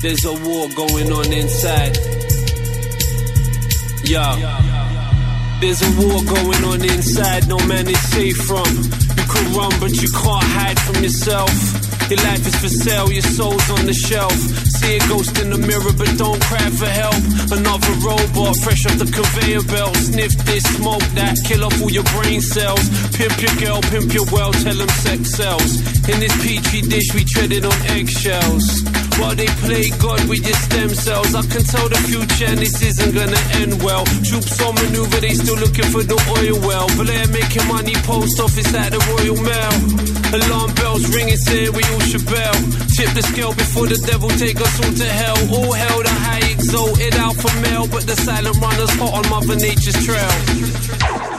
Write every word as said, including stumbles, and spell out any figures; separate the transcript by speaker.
Speaker 1: There's a war going on inside. Yeah. There's a war going on inside, no man is safe from. You can run but you can't hide from yourself. Your life is for sale, your soul's on the shelf. See a ghost in the mirror but don't cry for help. Another robot fresh off the conveyor belt. Sniff this, smoke that, kill off all your brain cells. Pimp your girl, pimp your well, tell them sex sells. In this petri dish we treaded on eggshells. While they play God with your stem cells, I can tell the future and this isn't gonna end well. Troops on maneuver, they still looking for the oil well. Blair making money, post office at the Royal Mail. Alarm bells ringing, saying we all should bail. Tip the scale before the devil take us all to hell. All hell, the high exalted alpha male, but the silent runners hot on Mother Nature's trail.